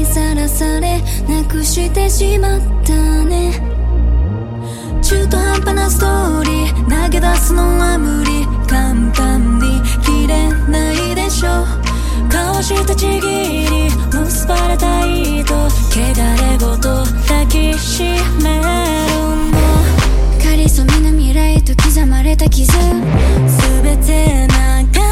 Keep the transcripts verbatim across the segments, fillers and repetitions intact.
にさらされなくしてしまったね。中途半端なストーリー投げ出すのは無理、簡単に切れないでしょ。交わしたちぎり結ばれた糸、汚れごと抱きしめるの。かりそめの未来と刻まれた傷、全て流せた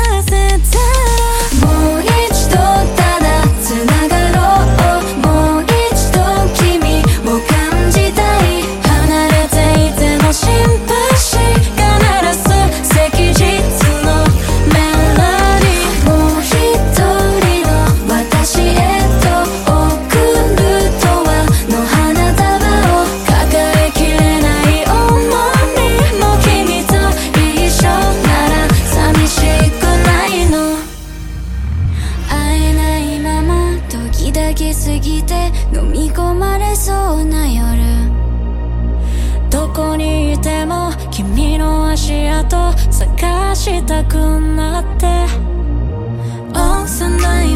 らもう一度ただ繋がろう。もう一度君を感じたい。離れていても心配しが鳴らす赤日のメロディー。もう一人の私へと送るとはの花束を抱えきれない想いも君と一緒なら寂しくないの。会えないまま時だけ過ぎて飲み込まれそうな夜、どこにいても君の足跡探したくなって幼い